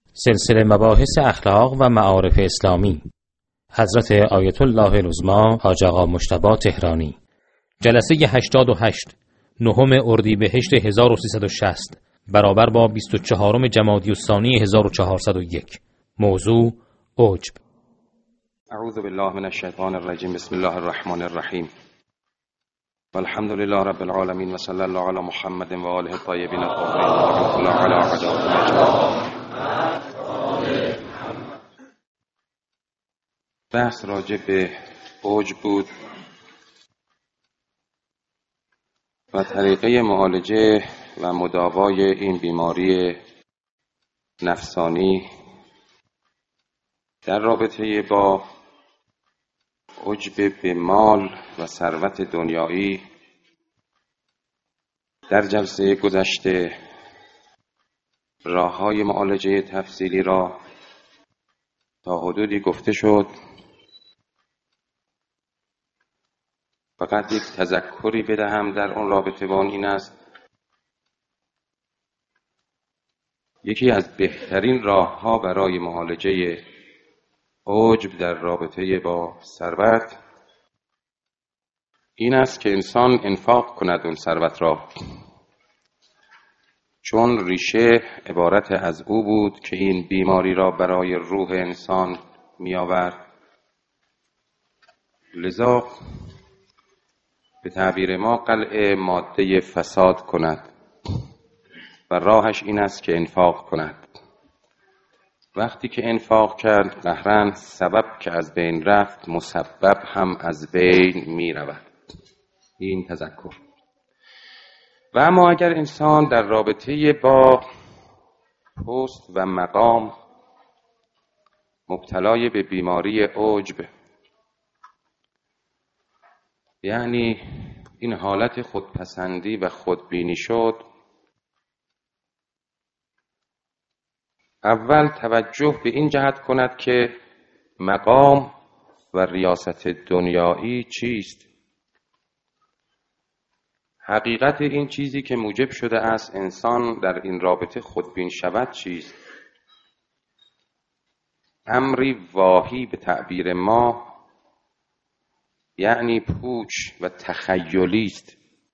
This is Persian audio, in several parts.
سلسله مباحث اخلاق و معارف اسلامی حضرت آیت الله العظمی حاج آقا مجتبی تهرانی جلسه 88 9 اردیبهشت 1360 برابر با 24 جمادی الثانی 1401 موضوع عجب. اعوذ بالله من الشیطان الرجیم. بسم الله الرحمن الرحیم. والحمد لله رب العالمین و صلی الله علی محمد و آله الطیبین الطاهرین و رحمة الله علی اعدائهم اجمعین. بحث راجع به عجب بود و طریقه معالجه و مداوای این بیماری نفسانی در رابطه با عجب به مال و ثروت دنیایی. در جلسه گذشته راه‌های معالجه تفصیلی را تا حدودی گفته شد. فقط یک تذکری بدهم در اون رابطه با این است: یکی از بهترین راه‌ها برای معالجه عجب در رابطه با ثروت این است که انسان انفاق کند اون ثروت را، چون ریشه عبارت از او بود که این بیماری را برای روح انسان می آورد. لذا به تعبیر ما قلع ماده فساد کند و راهش این است که انفاق کند. وقتی که انفاق کرد قهرن سبب که از بین رفت مسبب هم از بین می رود. این تذکر. و اما اگر انسان در رابطه با پست و مقام مبتلای به بیماری عجب، یعنی این حالت خودپسندی و خودبینی شد، اول توجه به این جهت کند که مقام و ریاست دنیایی چیست. حقیقت این چیزی که موجب شده است انسان در این رابطه خودبین شود چیست؟ امری واهی به تعبیر ما، یعنی پوچ و تخیلی است.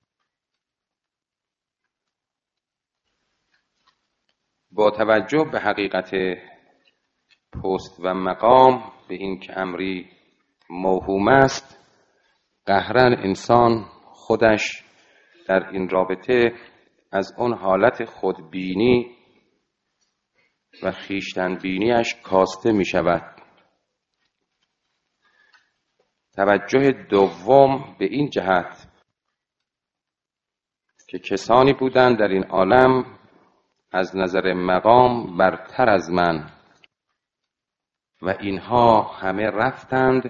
با توجه به حقیقت پست و مقام، به این که امری موهوم است، قهرن انسان خودش در این رابطه از اون حالت خودبینی و خویشتنبینیش کاسته می شود. توجه دوم به این جهت که کسانی بودند در این عالم از نظر مقام برتر از من و اینها همه رفتند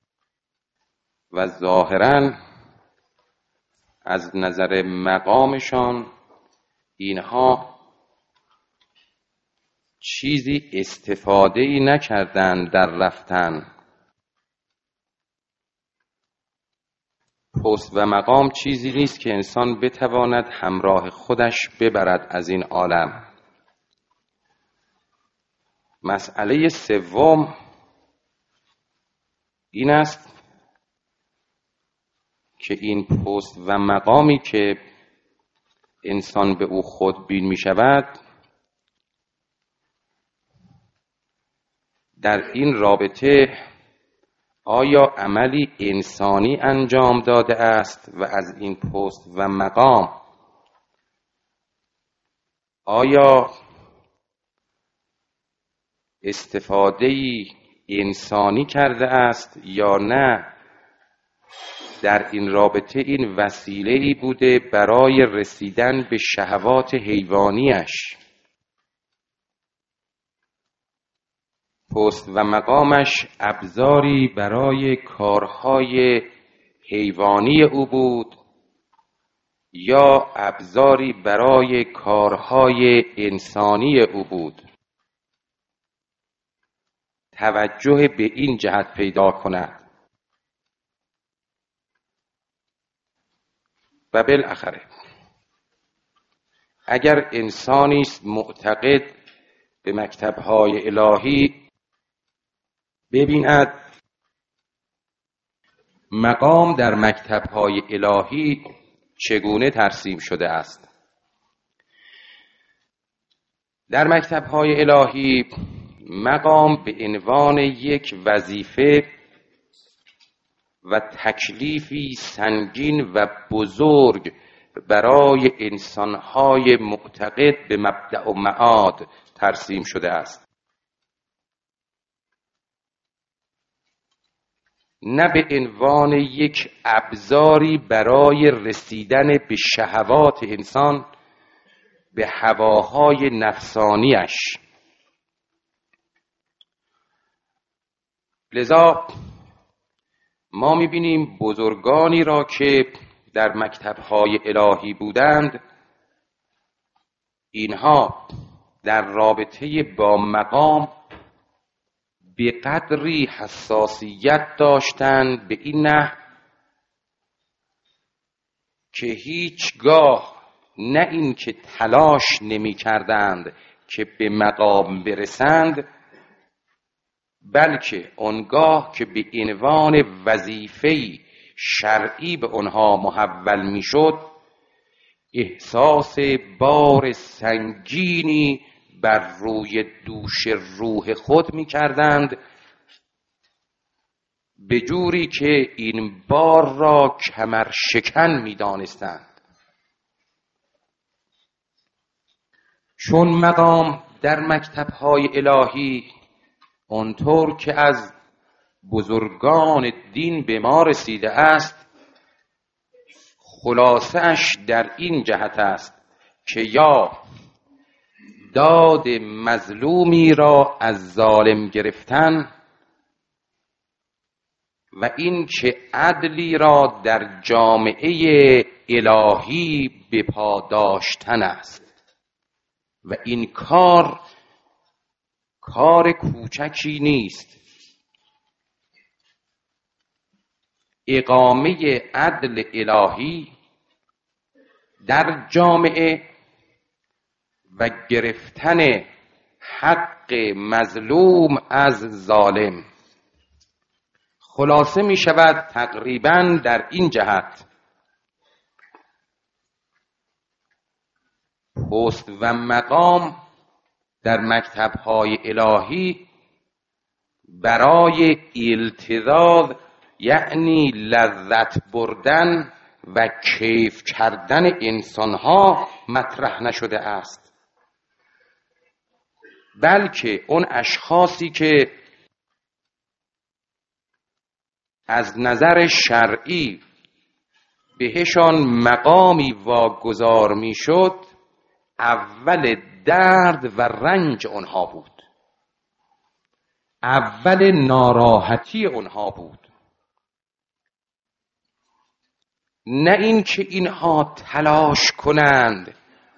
و ظاهراً از نظر مقامشان اینها چیزی استفاده‌ای نکردند در رفتن. پست و مقام چیزی نیست که انسان بتواند همراه خودش ببرد از این عالم. مسئله سوم این است که این پست و مقامی که انسان به او خودبین می شود، در این رابطه آیا عملی انسانی انجام داده است و از این پست و مقام آیا استفاده‌ای انسانی کرده است یا نه؟ در این رابطه این وسیله‌ای بوده برای رسیدن به شهوات حیوانیش. پست و مقامش ابزاری برای کارهای حیوانی او بود یا ابزاری برای کارهای انسانی او بود؟ توجه به این جهت پیدا کند. و بالاخره اگر انسانی است معتقد به مکتب‌های الهی ببیند مقام در مکتب‌های الهی چگونه ترسیم شده است. در مکتب‌های الهی مقام به عنوان یک وظیفه و تکلیفی سنگین و بزرگ برای انسان‌های معتقد به مبدأ و معاد ترسیم شده است، نه به عنوان یک ابزاری برای رسیدن به شهوات انسان، به هواهای نفسانیش. لذا ما می‌بینیم بزرگانی را که در مکتب‌های الهی بودند، اینها در رابطه با مقام به قدری حساسیت داشتند به این نحو که هیچگاه نه این که تلاش نمی کردند که به مقام برسند، بلکه آنگاه که به عنوان وظیفه‌ای شرعی به آنها محول می شد، احساس بار سنگینی بر روی دوش روح خود می کردند، به جوری که این بار را کمر شکن می دانستند. چون مقام در مکتب‌های الهی آنطور که از بزرگان دین به ما رسیده است، خلاصه‌اش در این جهت است که یا داد مظلومی را از ظالم گرفتن و این که عدلی را در جامعه الهی به پا داشتن است و این کار کوچکی نیست. اقامه عدل الهی در جامعه و گرفتن حق مظلوم از ظالم، خلاصه می شود تقریباً در این جهت: پست و مقام در مکتب‌های الهی برای التذاذ، یعنی لذت بردن و کیف کردن انسان‌ها مطرح نشده است، بلکه اون اشخاصی که از نظر شرعی بهشان مقامی واگذار میشد، اول درد و رنج آنها بود، اول ناراحتی آنها بود، نه این که اینها تلاش کنند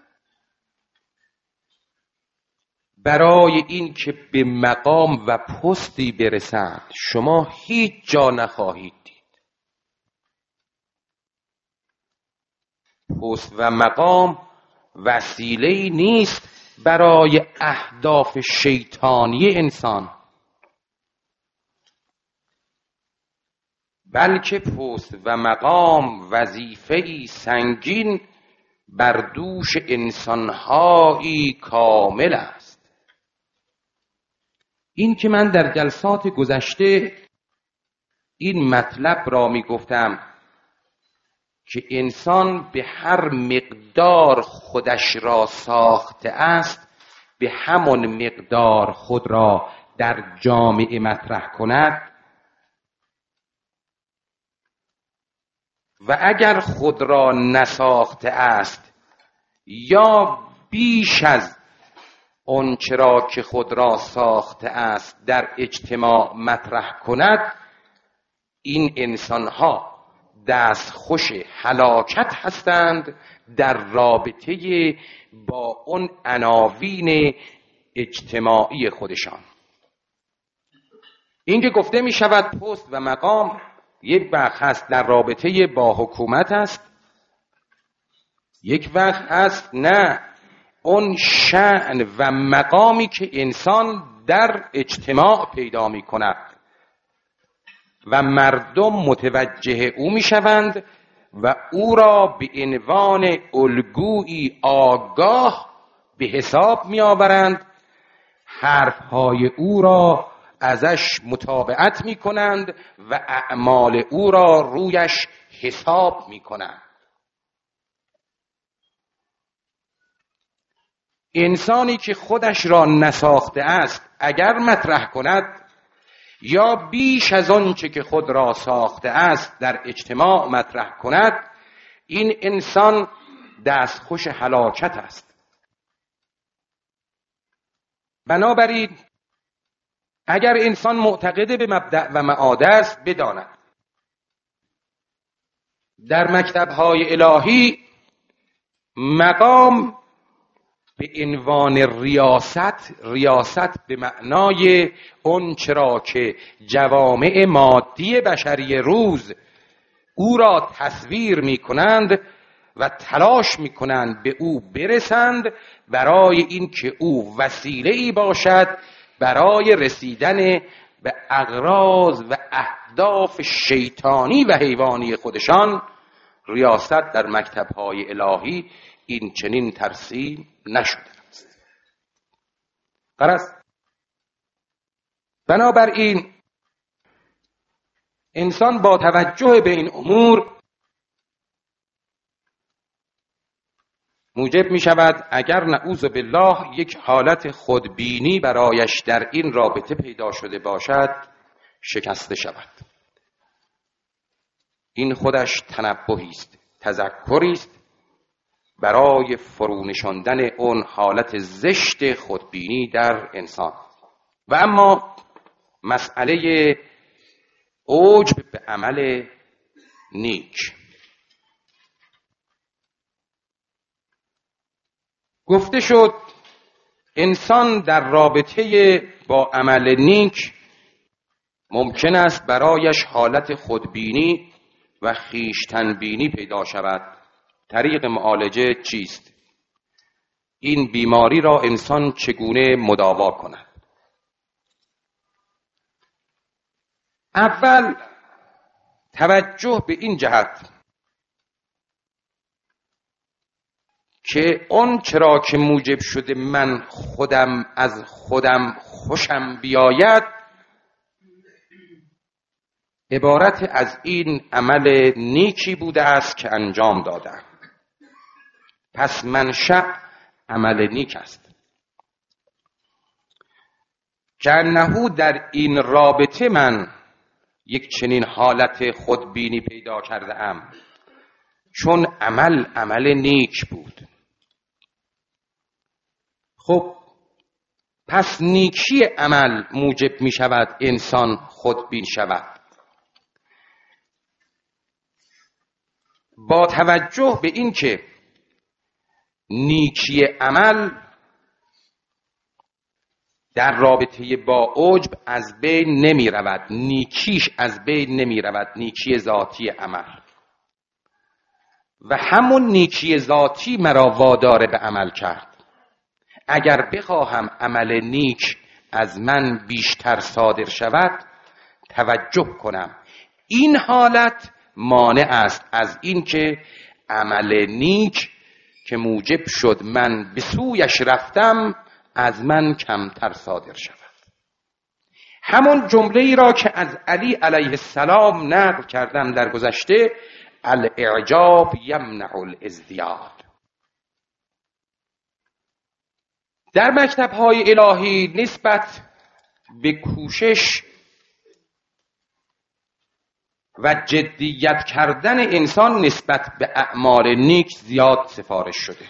برای این که به مقام و پستی برسند. شما هیچ جا نخواهید دید پست و مقام وسیله‌ای نیست برای اهداف شیطانی انسان، بلکه پست و مقام وظیفه‌ای سنگین بر دوش انسان‌هایی کامل است. این که من در جلسات گذشته این مطلب را می گفتم که انسان به هر مقدار خودش را ساخته است، به همان مقدار خود را در جامعه مطرح کند، و اگر خود را نساخته است یا بیش از آنچه را که خود را ساخته است در اجتماع مطرح کند، این انسان‌ها دستخوش هلاکت هستند در رابطه با اون عناوین اجتماعی خودشان. این که گفته می شود پست و مقام یک وقت هست در رابطه با حکومت است، یک وقت هست نه، اون شأن و مقامی که انسان در اجتماع پیدا می کند و مردم متوجه او می شوند و او را به عنوان الگویی آگاه به حساب می آورند، حرفهای او را ازش متابعت می کنند و اعمال او را رویش حساب می کنند. انسانی که خودش را نساخته است اگر مطرح کند یا بیش از آنچه که خود را ساخته است در اجتماع مطرح کند، این انسان دستخوش هلاکت است. بنابراین اگر انسان معتقد به مبدأ و معاد است، بداند در مکتب‌های الهی مقام به عنوان ریاست به معنای اون چرا که جوامع مادی بشری روز او را تصویر می کنند و تلاش می کنند به او برسند، برای این که او وسیله‌ای باشد برای رسیدن به اغراض و اهداف شیطانی و حیوانی خودشان، ریاست در مکتب‌های الهی این چنین ترسیم نشده است. بنابراین انسان با توجه به این امور موجب می شود اگر نعوذ بالله یک حالت خودبینی برایش در این رابطه پیدا شده باشد شکسته شود. این خودش تنبهی است، تذکری است برای فرونشاندن اون حالت زشت خودبینی در انسان. و اما مسئله عجب به عمل نیک. گفته شد انسان در رابطه با عمل نیک ممکن است برایش حالت خودبینی و خویشتنبینی پیدا شود. طریق معالجه چیست؟ این بیماری را انسان چگونه مداوا کند؟ اول توجه به این جهت که اون چرا که موجب شده من خودم از خودم خوشم بیاید عبارت از این عمل نیکی بوده است که انجام دادم، پس منشأ عمل نیک است. کأنه در این رابطه من یک چنین حالت خودبینی پیدا کرده ام، چون عمل نیک بود. خب پس نیکی عمل موجب می شود انسان خودبین شود. با توجه به این که نیکی عمل در رابطه با عجب از بین نمی رود، نیکیش از بین نمی رود، نیکی ذاتی عمل، و همون نیکی ذاتی مرا وادار به عمل کرد. اگر بخواهم عمل نیک از من بیشتر صادر شود توجه کنم، این حالت مانع است از این که عمل نیک که موجب شد من به سویش رفتم از من کمتر صادر شود. همون جمله ای را که از علی علیه السلام نقل کردم در گذشته، الاعجاب یمنع الازدیاد. در مکتب‌های الهی نسبت به کوشش و جدیت کردن انسان نسبت به اعمال نیک زیاد سفارش شده.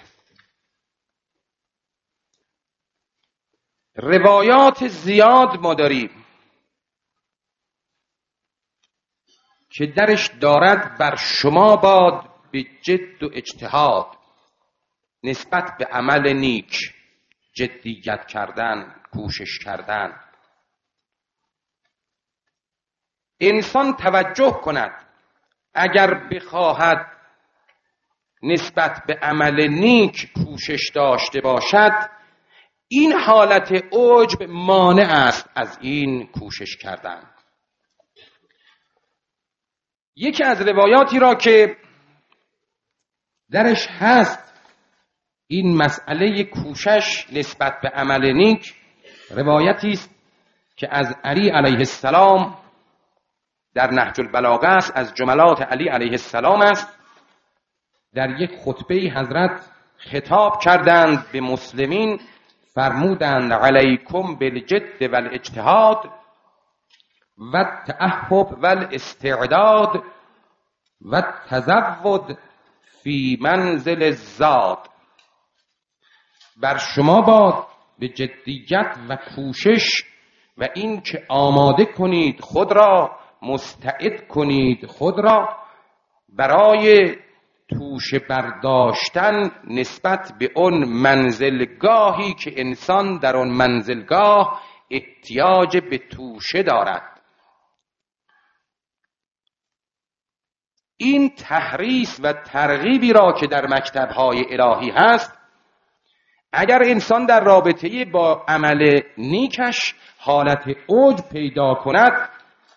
روایات زیاد ما داریم که درش دارد بر شما باد به جد و اجتهاد نسبت به عمل نیک، جدیت کردن، کوشش کردن. انسان توجه کند اگر بخواهد نسبت به عمل نیک کوشش داشته باشد، این حالت عجب مانع است از این کوشش کردن. یکی از روایاتی را که درش هست این مسئله کوشش نسبت به عمل نیک، روایتی است که از علی علیه السلام در نهج البلاغه است، از جملات علی علیه السلام است. در یک خطبه حضرت خطاب کردند به مسلمین، فرمودند علیکم بالجد والاجتهاد و التأهب والاستعداد و التزود فی منزل الزاد. بر شما باد به جدیت و کوشش و این که آماده کنید خود را، مستعد کنید خود را برای توشه برداشتن نسبت به اون منزلگاهی که انسان در اون منزلگاه احتیاج به توشه دارد. این تحریص و ترغیبی را که در مکتب‌های الهی هست، اگر انسان در رابطه با عمل نیکش حالت عجب پیدا کند،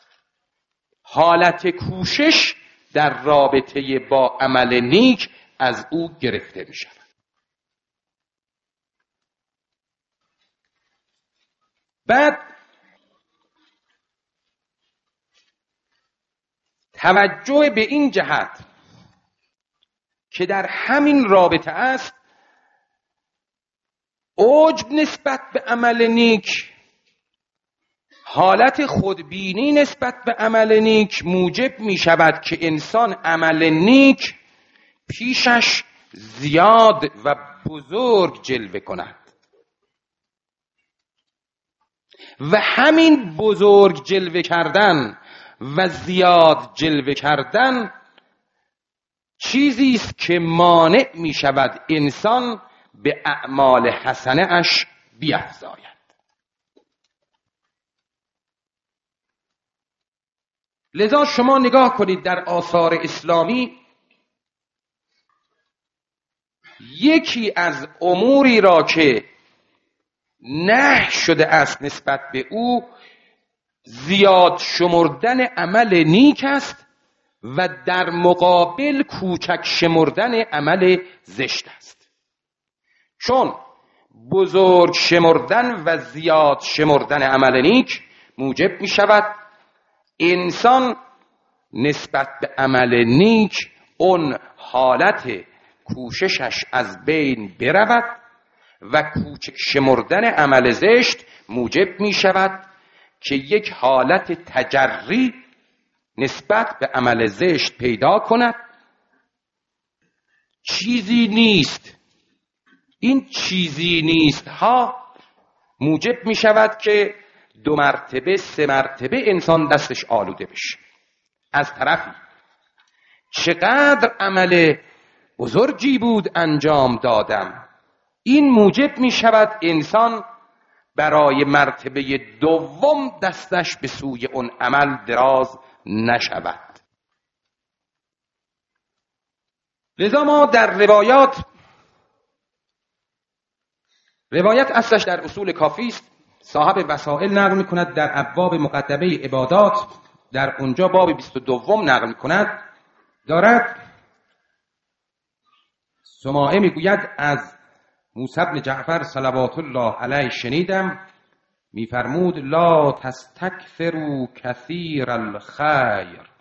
حالت کوشش در رابطه با عمل نیک از او گرفته می شود. بعد توجه به این جهت که در همین رابطه است، عجب نسبت به عمل نیک، حالت خودبینی نسبت به عمل نیک موجب می شود که انسان عمل نیک پیشش زیاد و بزرگ جلوه کند و همین بزرگ جلوه کردن و زیاد جلوه کردن چیزی است که مانع می شود انسان به اعمال حسنه اش بیفزاید. لذا شما نگاه کنید در آثار اسلامی، یکی از اموری را که نهی شده است نسبت به او، زیاد شمردن عمل نیک است و در مقابل کوچک شمردن عمل زشت است. چون بزرگ شمردن و زیاد شمردن عمل نیک موجب می شود انسان نسبت به عمل نیک اون حالت کوششش از بین برود و کوچک شمردن عمل زشت موجب می شود که یک حالت تجری نسبت به عمل زشت پیدا کند. چیزی نیست، این چیزی نیست ها موجب می شود که 2 مرتبه 3 مرتبه انسان دستش آلوده بشه. از طرفی چقدر عمل بزرگی بود انجام دادم، این موجب می شود انسان برای مرتبه دوم دستش به سوی اون عمل دراز نشود. لذا ما در روایت اصلش در اصول کافی است، صاحب وسائل نقل می‌کند در ابواب مقدمه عبادات، در اونجا باب 22 نقل می‌کند، دارد سماعه میگوید از موسی بن جعفر صلوات الله علیه شنیدم میفرمود لا تستکثروا کثیر الخیر،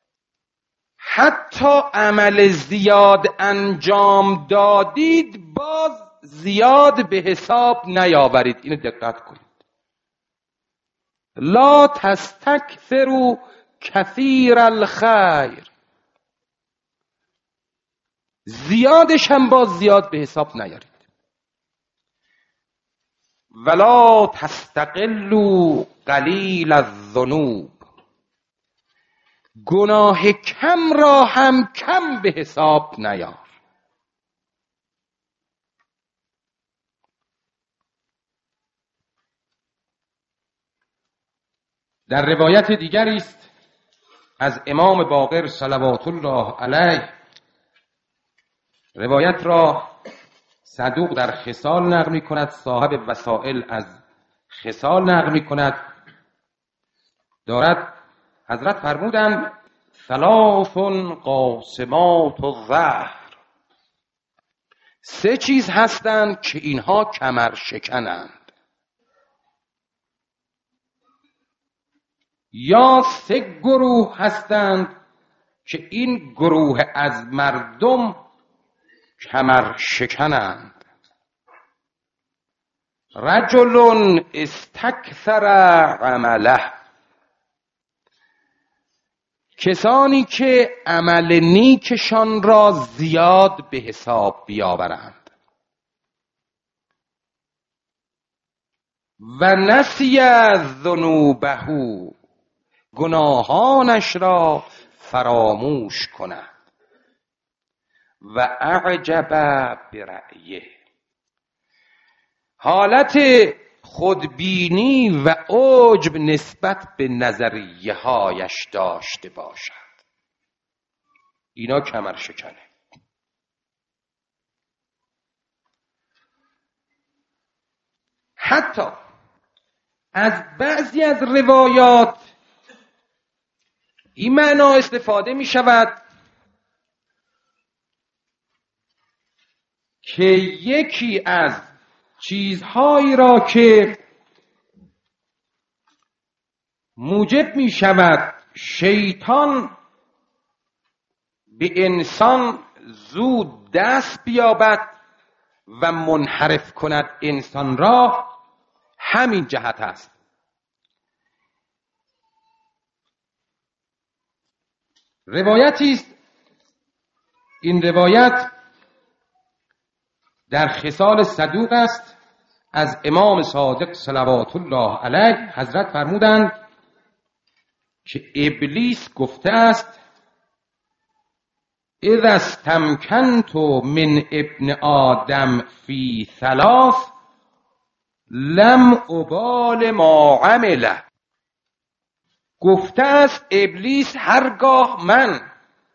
حتی عمل زیاد انجام دادید باز زیاد به حساب نیاورید. اینو دقت کنید. لا تستکثروا کثیر الخیر، زیادش هم باز زیاد به حساب نیارید. ولا تستقلوا قلیل الذنوب، گناه کم را هم کم به حساب نیار. در روایت دیگری است از امام باقر صلوات الله علیه روایت را صدوق در خصال نقل می کند، صاحب وسائل از خصال نقل می کند. دارد حضرت فرمودند ثلاث قاسمات الظهر، 3 چیز هستند که اینها کمر شکنند. یا 3 گروه هستند که این گروه از مردم کمر شکنند. رجل استکثر عمله، کسانی که عمل نیکشان را زیاد به حساب بیاورند. و نسی ذنوبه، گناهانش را فراموش کند. و اعجب برأیه، حالت خودبینی و عجب نسبت به نظریه هایش داشته باشد. اینا کمر شکنه. حتی از بعضی از روایات این معنا استفاده می شود که یکی از چیزهایی را که موجب می شود شیطان به انسان زود دست بیابد و منحرف کند انسان را، همین جهت است. روایتی است، این روایت در خصال صدوق است، از امام صادق صلوات الله علیه. حضرت فرمودند که ابلیس گفته است اذا استمکنت من ابن آدم فی 3 لم ابال ما عمله. گفته است ابلیس هرگاه من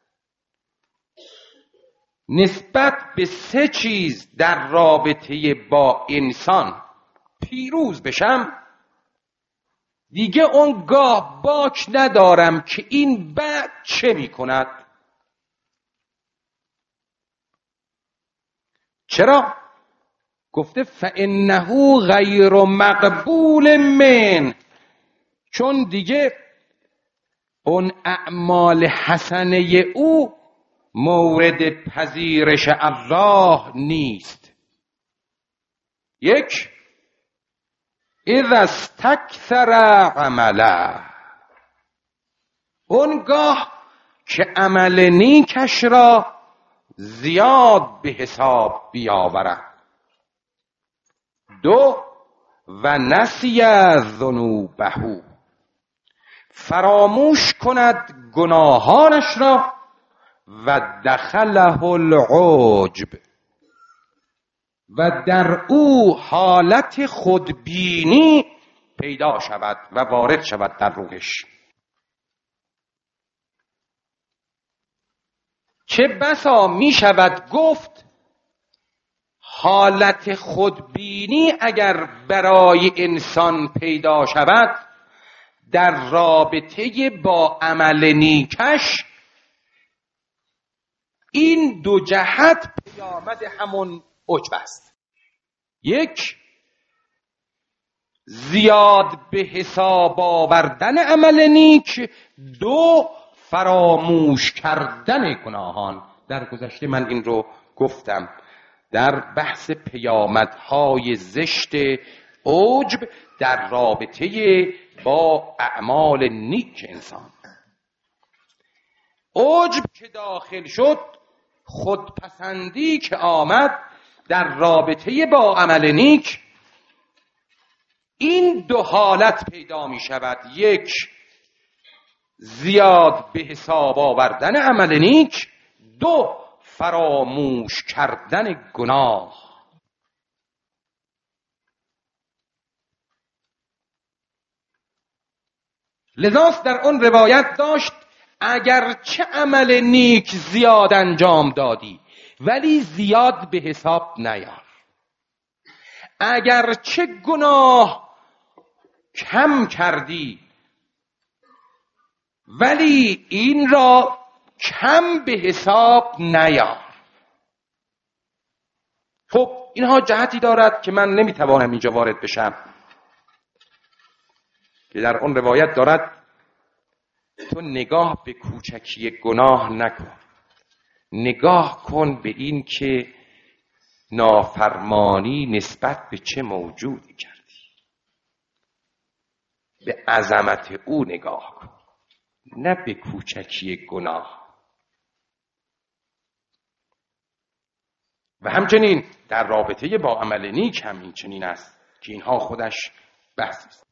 نسبت به 3 چیز در رابطه با انسان پیروز بشم، دیگه اونگاه باک ندارم که این بعد چه می کند. چرا؟ گفته فانه غیر مقبول من، چون دیگه اون اعمال حسنه او مورد پذیرش الله نیست. 1 اذا استکثر عمله، اونگاه که عمل نیکش را زیاد به حساب بیاورد. 2 و نسی ذنوبه، فراموش کند گناهانش را. و دخله العجب، و در او حالت خودبینی پیدا شود و وارد شود در روحش. چه بسا می شود گفت حالت خودبینی اگر برای انسان پیدا شود در رابطه با عمل نیکش، این 2 جهت پیامد همون عجب است. 1 زیاد به حساب آوردن عمل نیک، 2 فراموش کردن گناهان. در گذشته من این رو گفتم در بحث پیامدهای زشت عجب در رابطه با اعمال نیک انسان. عجب که داخل شد، خودپسندی که آمد در رابطه با عمل نیک، این 2 حالت پیدا می شود. 1 زیاد به حساب آوردن عمل نیک، 2 فراموش کردن گناه. لذاست در اون روایت داشت اگر چه عمل نیک زیاد انجام دادی ولی زیاد به حساب نیار. اگر چه گناه کم کردی ولی این را کم به حساب نیار. خب اینها جهتی دارد که من نمیتوانم اینجا وارد بشم، که در اون روایت دارد تو نگاه به کوچکی گناه نکن، نگاه کن به این که نافرمانی نسبت به چه موجودی کردی، به عظمت او نگاه کن، نه به کوچکی گناه. و همچنین در رابطه با عمل نیک هم این چنین است که اینها خودش بحث است.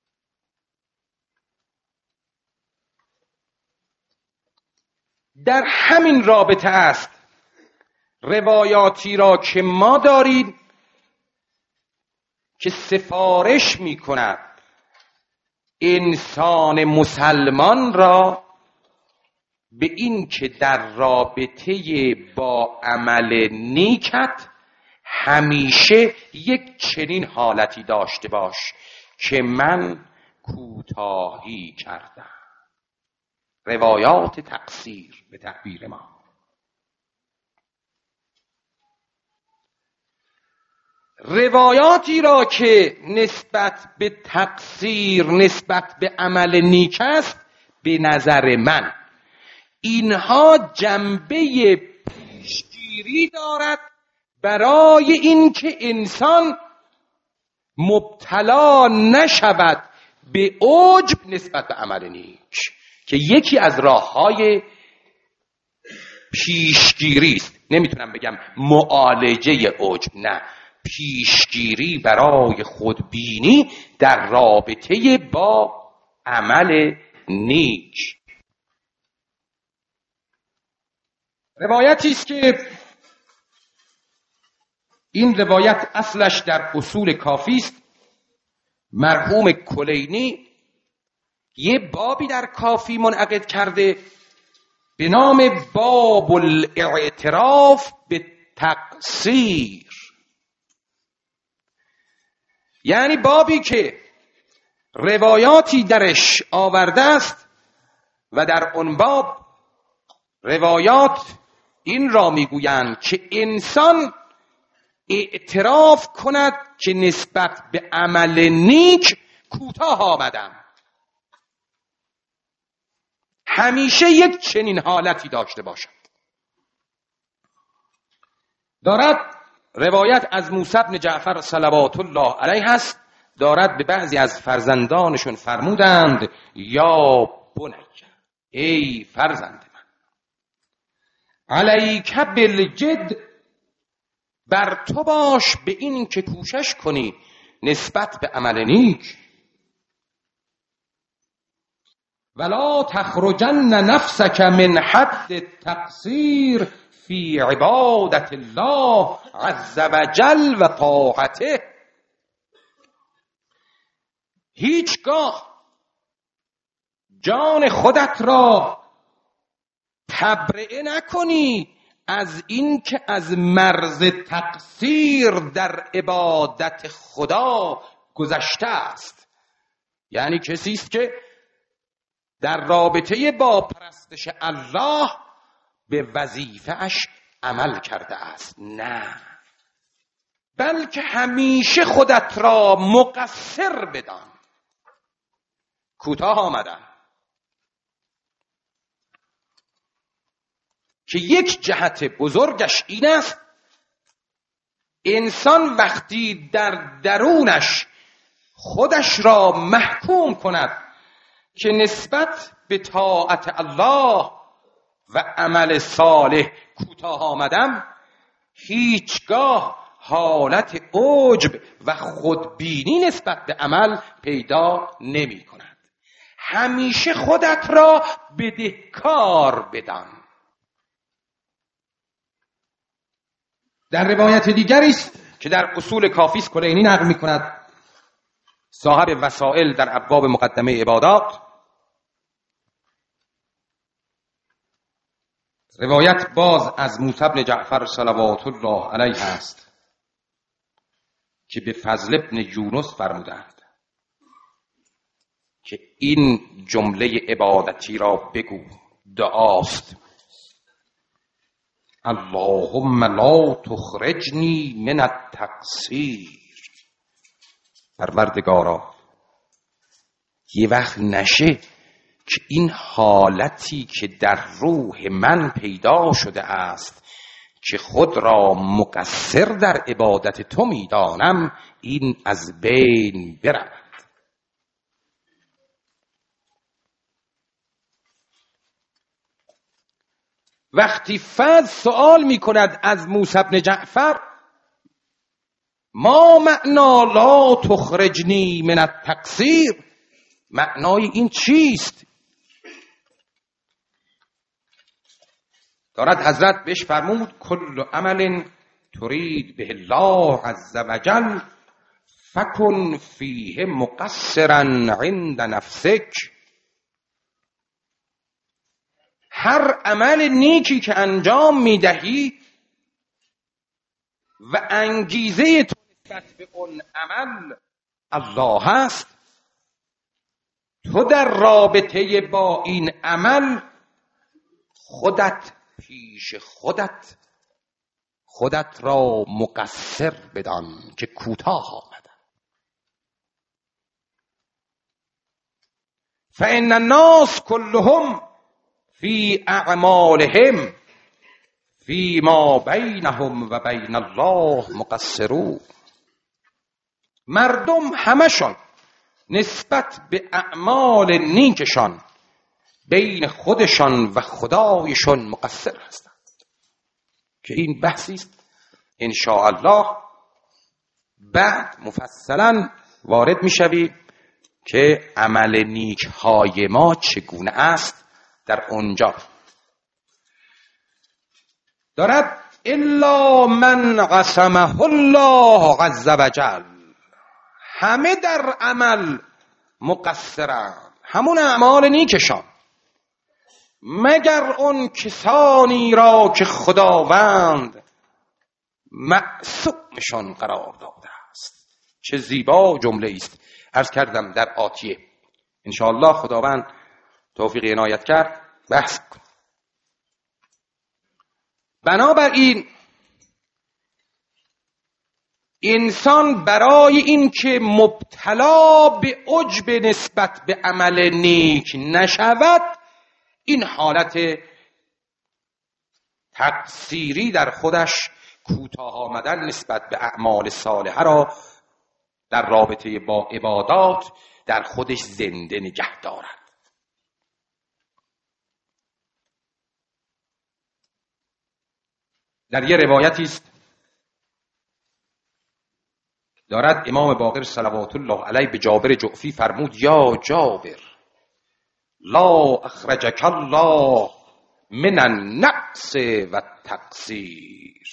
در همین رابطه است روایاتی را که ما داریم که سفارش می کند انسان مسلمان را به این که در رابطه با عمل نیکت همیشه یک چنین حالتی داشته باش که من کوتاهی کردم. روایات تقصیر به تعبیر ما. روایاتی را که نسبت به تقصیر، نسبت به عمل نیک است، به نظر من اینها جنبه پیشگیری دارد برای اینکه انسان مبتلا نشود به عجب نسبت به عمل نیک، که یکی از راه‌های پیشگیری است. نمیتونم بگم معالجه عجب، نه، پیشگیری برای خودبینی در رابطه با عمل نیک. روایتی است که این روایت اصلش در اصول کافی است. مرحوم کلینی یه بابی در کافی منعقد کرده به نام باب الاعتراف به تقصیر، یعنی بابی که روایاتی درش آورده است و در اون باب روایات این را میگویند که انسان اعتراف کند که نسبت به عمل نیک کوتاه آمدم. همیشه یک چنین حالتی داشته باشد. دارد روایت از موسی بن جعفر صلوات الله علیه هست، دارد به بعضی از فرزندانشون فرمودند یا بنی، ای فرزند من، علیک بالجد، بر تو باش به این که کوشش کنی نسبت به عمل نیک، ولا تخرجن نفسك من حد التقصیر فی عبادت الله عز وجل و طاعته. هیچگاه جان خودت را تبرئه نکنی از این که از مرز تقصیر در عبادت خدا گذشته است. یعنی کسی است که در رابطه با پرستش الله به وظیفه‌اش عمل کرده است، نه، بلکه همیشه خودت را مقصر بدان، کوتاه آمدن. که یک جهت بزرگش این است انسان وقتی در درونش خودش را محکوم کند که نسبت به طاعت الله و عمل صالح کوتاه آمدم، هیچگاه حالت عجب و خودبینی نسبت به عمل پیدا نمی کند. همیشه خودت را بدهکار بدان. در روایت دیگری است که در اصول کافی است کلینی نقل می کند، صاحب وسائل در ابواب مقدمه عبادات، روایت باز از موسی بن جعفر صلوات الله علیه است که به فضل ابن یونس فرمودند که این جمله عبادتی را بگو، دعاست: اللهم لا تخرجنی من التقصیر. پروردگارا یه وقت نشه که این حالتی که در روح من پیدا شده است که خود را مقصر در عبادت تو میدانم، این از بین برود. وقتی فضل سوال می کند از موسی بن جعفر ما معنا لا تخرجنی من التقصیر، معنای این چیست؟ دارد حضرت بهش فرمود کل عمل ترید به الله عز وجل فکن فیه مقصرا عند نفسک. هر عمل نیکی که انجام میدهی و انگیزه تو نسبت به اون عمل الله هست، تو در رابطه با این عمل خودت پیش خودت را مقصر بدان که کوتاه آمدن. فإن الناس كلهم فی اعمالهم فی ما بینهم و بین الله مقصرون. مردم همشون نسبت به اعمال نیکشان بین خودشان و خدایشان مقصر هستند، که این بحثی است ان شاء الله بعد مفصلا وارد میشویم که عمل نیک های ما چگونه است. در اونجا دارد الا من قسمه الله عز وجل، همه در عمل مقصرند، همون اعمال نیکشان، مگر اون کسانی را که خداوند معصومشان قرار داده است. چه زیبا جمله است. عرض کردم در آتیه ان شاء الله خداوند توفیق عنایت کرد بحث کن. بنابراین انسان برای این که مبتلا به عجب نسبت به عمل نیک نشود، این حالت تقصیری در خودش، کوتاه آمدن نسبت به اعمال صالحه را در رابطه با عبادات در خودش زنده نگه دارد. در یه روایتی است دارد امام باقر صلوات الله علیه به جابر جعفی فرمود یا جابر لا اخرجک الله من النقص و التقصیر.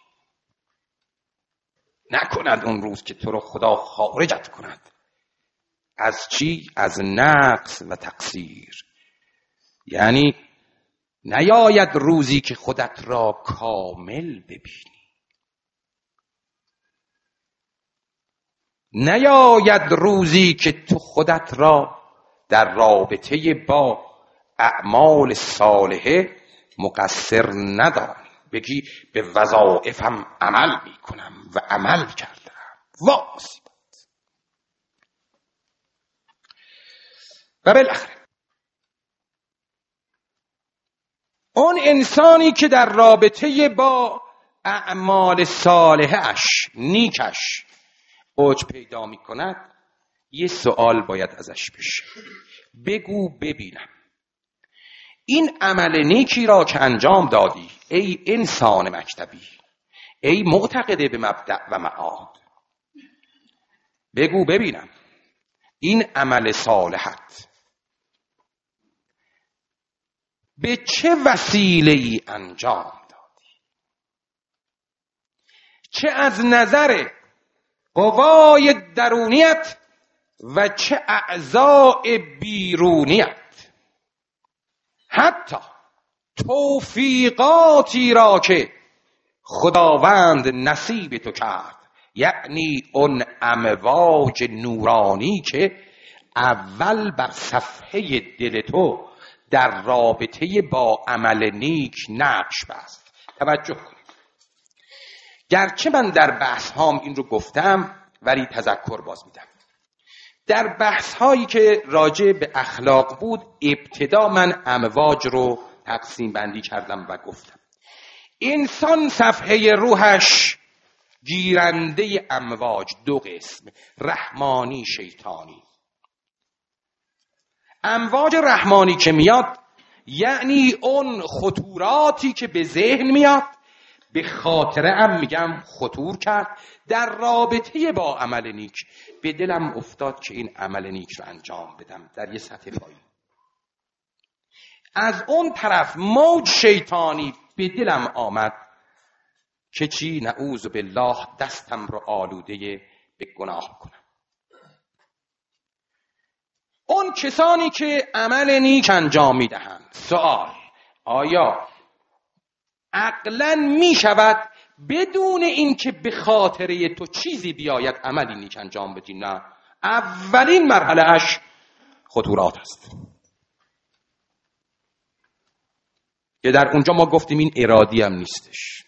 نکند اون روز که تو رو خدا خارجت کند از چی؟ از نقص و تقصیر. یعنی نیاید روزی که خودت را کامل ببینی، نیاید روزی که تو خودت را در رابطه با اعمال صالحه مقصر ندانی، بگی به وظایفم عمل میکنم و عمل کردم واصیبت. و بالاخره اون انسانی که در رابطه با اعمال صالحش نیکش اوج پیدا می کند، یه سوال باید ازش بشه. بگو ببینم این عمل نیکی را که انجام دادی ای انسان مکتبی، ای معتقد به مبدأ و معاد، بگو ببینم این عمل صالحت به چه وسیله‌ای انجام دادی؟ چه از نظر قوای درونیت و چه اعضاء بیرونیت. حتی توفیقاتی را که خداوند نصیب تو کرد، یعنی اون امواج نورانی که اول بر صفحه دل تو در رابطه با عمل نیک نقش بست. توجه کنید، گرچه من در بحث هام این رو گفتم ولی تذکر باز میدم. در بحث هایی که راجع به اخلاق بود ابتدا من امواج رو تقسیم بندی کردم و گفتم انسان صفحه روحش گیرنده امواج دو قسم، رحمانی شیطانی. امواج رحمانی که میاد یعنی اون خطوراتی که به ذهن میاد، به خاطره هم میگم خطور کرد در رابطه با عمل نیک، به دلم افتاد که این عمل نیک رو انجام بدم در یه سطح پایین. از اون طرف موج شیطانی به دلم آمد که چی؟ نعوذ بالله دستم رو آلوده به گناه کنم. اون کسانی که عمل نیک انجام میدهند، سوال آیا عقلاً می شود بدون اینکه به خاطره تو چیزی بیاید عملی نیک انجام بدی؟ نه، اولین مرحله اش خطورات است که در اونجا ما گفتیم این ارادی هم نیستش،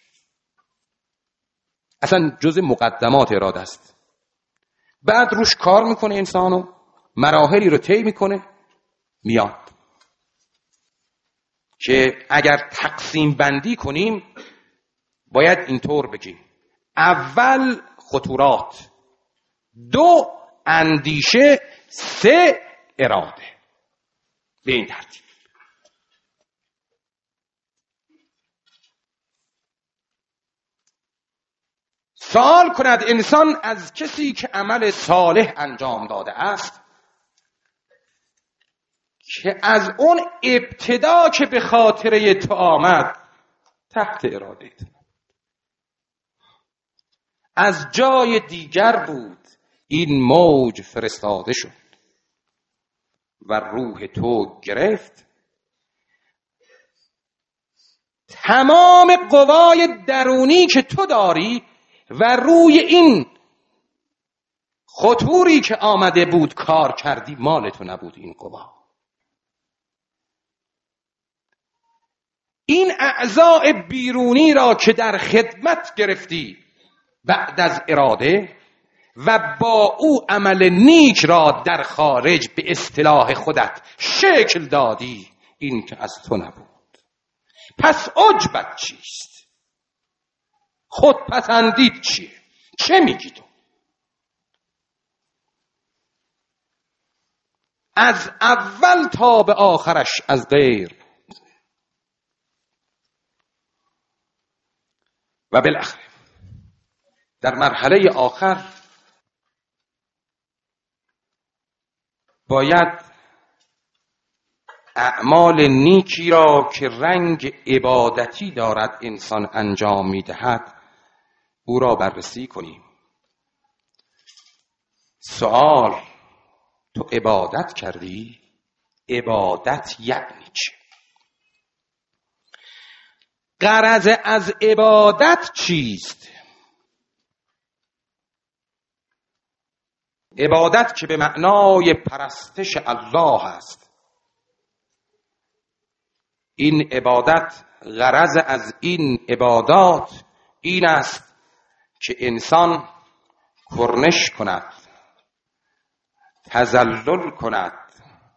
اصلا جزء مقدمات اراده است. بعد روش کار میکنه انسانو، مراحلی رو طی میکنه، میاد که اگر تقسیم بندی کنیم باید اینطور بگیم: اول خطورات، دو اندیشه، سه اراده. به این ترتیب. سوال کند انسان از کسی که عمل صالح انجام داده است که از اون ابتدا که به خاطره تو آمد تحت اراده تو، از جای دیگر بود این موج فرستاده شد و روح تو گرفت، تمام قوای درونی که تو داری و روی این خطوری که آمده بود کار کردی، مال تو نبود این قوا. این اعضاء بیرونی را که در خدمت گرفتی بعد از اراده و با او عمل نیک را در خارج به اصطلاح خودت شکل دادی، این که از تو نبود. پس عجبت چیست؟ خودپسندیت چیه؟ چه میگی تو؟ از اول تا به آخرش از غیر و بالاخره در مرحله آخر باید اعمال نیکی را که رنگ عبادتی دارد انسان انجام می‌دهد او را بررسی کنیم. سوال: تو عبادت کردی؟ عبادت یعنی چه؟ غرض از عبادت چیست؟ عبادت که به معنای پرستش الله است. این عبادت، غرض از این عبادات این است که انسان کرنش کند، تذلل کند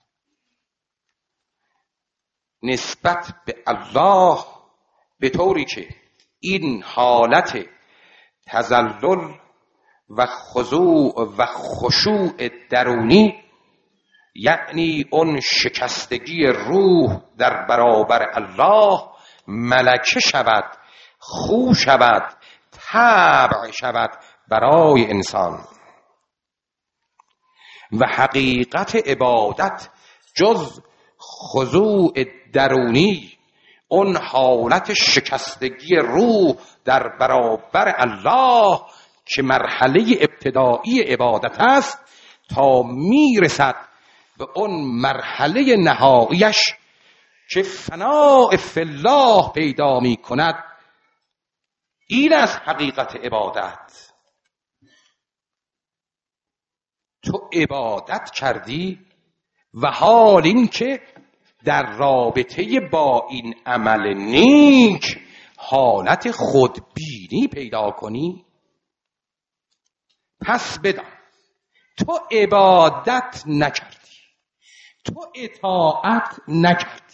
نسبت به الله، به طوری که این حالت تذلل و خضوع و خشوع درونی، یعنی اون شکستگی روح در برابر الله، ملکه شود، خو شود، طبع شود برای انسان. و حقیقت عبادت جز خضوع درونی، اون حالت شکستگی روح در برابر الله که مرحله ابتدایی عبادت است، تا میرسد به اون مرحله نهاییش که فناء فی الله پیدا می کند، این از حقیقت عبادت. تو عبادت کردی و حال این که در رابطه با این عمل نیک حالت خودبینی پیدا کنی، پس بدان تو عبادت نکردی، تو اطاعت نکردی.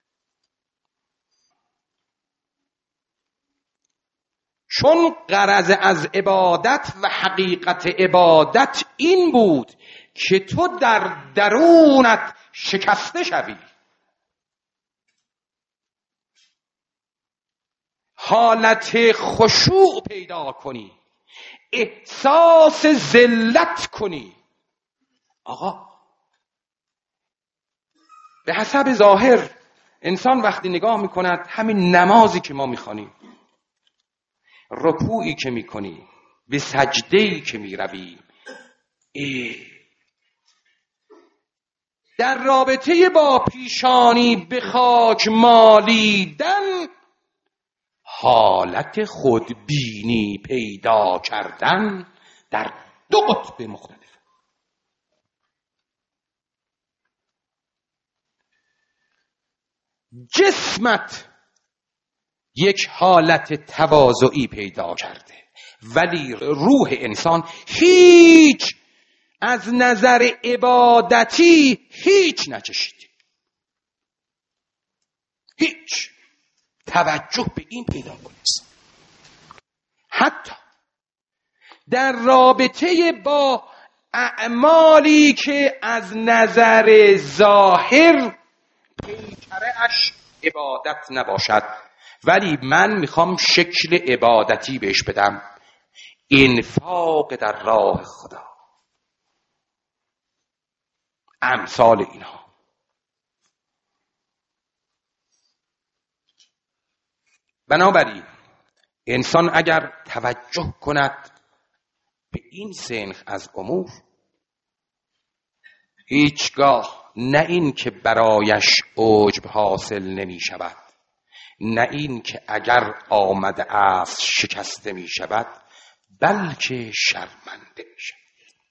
چون غرض از عبادت و حقیقت عبادت این بود که تو در درونت شکسته شوی، حالت خشوع پیدا کنی، احساس ذلت کنی. آقا به حسب ظاهر انسان وقتی نگاه میکند همین نمازی که ما میخوانیم، رکوعی که میکنیم، به سجده‌ای که میرویم، در رابطه با پیشانی به خاک مالیدن، حالت خودبینی پیدا کردن در دو قطب مختلف. جسمت یک حالت تواضعی پیدا کرده، ولی روح انسان هیچ از نظر عبادتی هیچ نچشید، هیچ توجه به این پیدا کنید. حتی در رابطه با اعمالی که از نظر ظاهر پیکره‌اش عبادت نباشد، ولی من میخوام شکل عبادتی بهش بدم، انفاق در راه خدا، امثال اینها. بنابراین انسان اگر توجه کند به این سنخ از امور، هیچگاه نه این که برایش عجب حاصل نمی شود، نه این که اگر آمده است شکسته می شود، بلکه شرمنده می شود.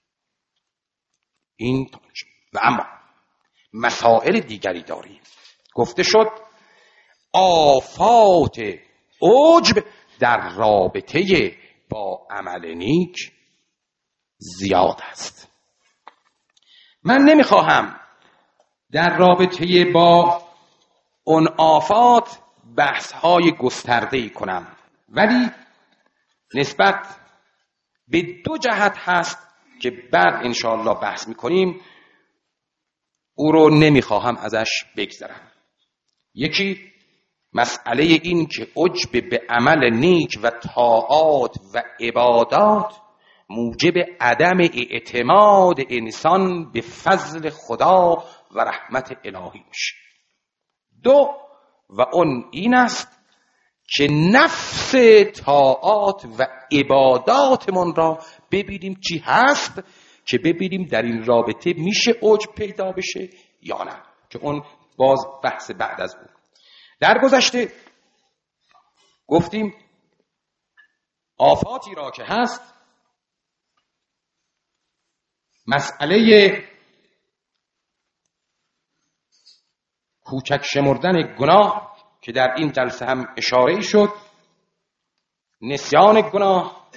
این و اما مسائل دیگری داریم. گفته شد آفات عجب در رابطه با عمل نیک زیاد است. من نمیخواهم در رابطه با اون آفات بحث‌های گسترده‌ای کنم، ولی نسبت به دو جهت هست که بعد انشاءالله بحث میکنیم، او رو نمیخواهم ازش بگذرم. یکی مسئله این که عجب به عمل نیک و طاعات و عبادات موجب عدم اعتماد انسان به فضل خدا و رحمت الهی میشه. دو، و اون این است که نفس طاعات و عباداتمون را ببینیم چی هست، که ببینیم در این رابطه میشه عجب پیدا بشه یا نه، که اون باز بحث بعد از اون. در گذشته گفتیم آفاتی را که هست، مسئله کوچک شمردن گناه که در این جلسه هم اشاره شد، نسیان گناه،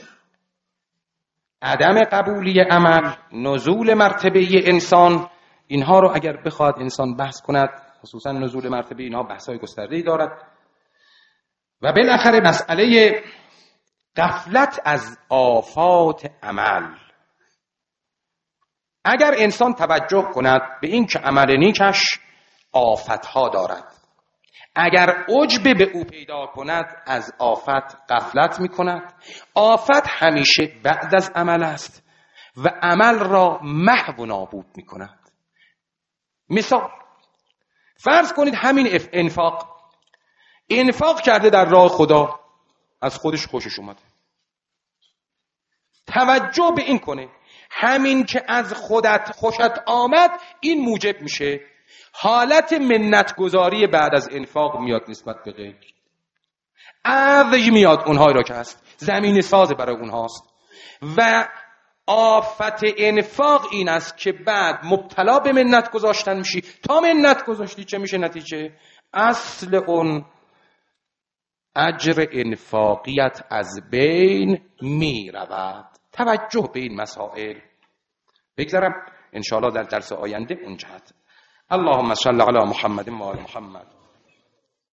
عدم قبولی عمل، نزول مرتبه انسان، اینها رو اگر بخواد انسان بحث کند، خصوصا نزول مرتبه اینها بحث‌های گسترده‌ای دارد. و بالاخره مسئله غفلت از آفات عمل. اگر انسان توجه کند به این که عمل نیکش آفتها دارد، اگر عجب به او پیدا کند از آفت غفلت می کند. آفت همیشه بعد از عمل است و عمل را محو و نابود می کند. مثال فرض کنید همین انفاق کرده در راه خدا، از خودش خوشش اومده، توجه به این کنه همین که از خودت خوشت آمد این موجب میشه حالت منتگذاری بعد از انفاق میاد نسبت به غیر. عوج میاد اونهایی را که هست، زمین ساز برای اونهاست. و آفت انفاق این است که بعد مبتلا به منت گذاشتن میشی. تا منت گذاشتی چه میشه نتیجه؟ اصل اون اجر انفاقیت از بین میرود. توجه به این مسائل بگذارم انشاءالله در درس آینده اون جهت. اللهم صل علی محمد و آل محمد.